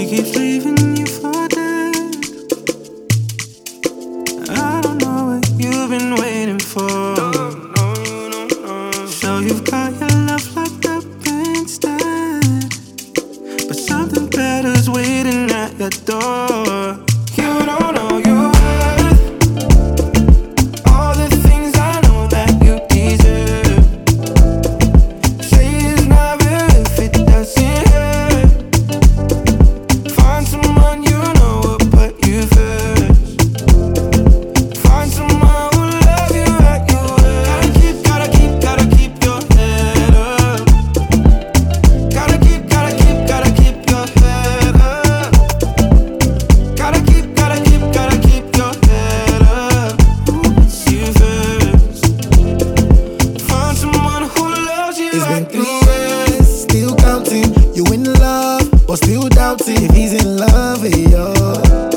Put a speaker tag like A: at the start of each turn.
A: He keeps leaving you for dead. I don't know what you've been waiting for. So you've got your love locked up instead, but something better's waiting at your door. You don't know your worth, all the things I know that you deserve. Say it's not real if it doesn't hurt. Find someone you know will put you first. Find someone who love you at your worst. Gotta keep your head up. Gotta keep your head up. Gotta keep your head up. Who puts you first? Find someone who loves you
B: It's been
A: at
B: 3
A: your
B: years, still counting. You in love, but still doubting if he's in love with you.